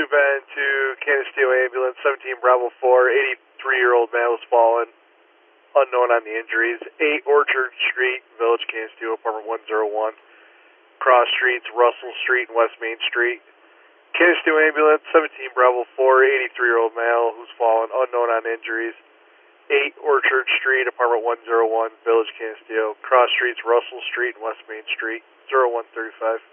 been to Canisteo Ambulance, 17 Bravo 4, 83-year-old man was fallen, unknown on the injuries. 8 Orchard Street, Village, Canisteo, apartment 101. Cross Streets, Russell Street, and West Main Street. Canisteo Ambulance, 17 Bravo 4, 83-year-old male who's fallen, unknown on injuries. 8 Orchard Street, apartment 101, Village, Canisteo. Cross Streets, Russell Street, and West Main Street, 0135.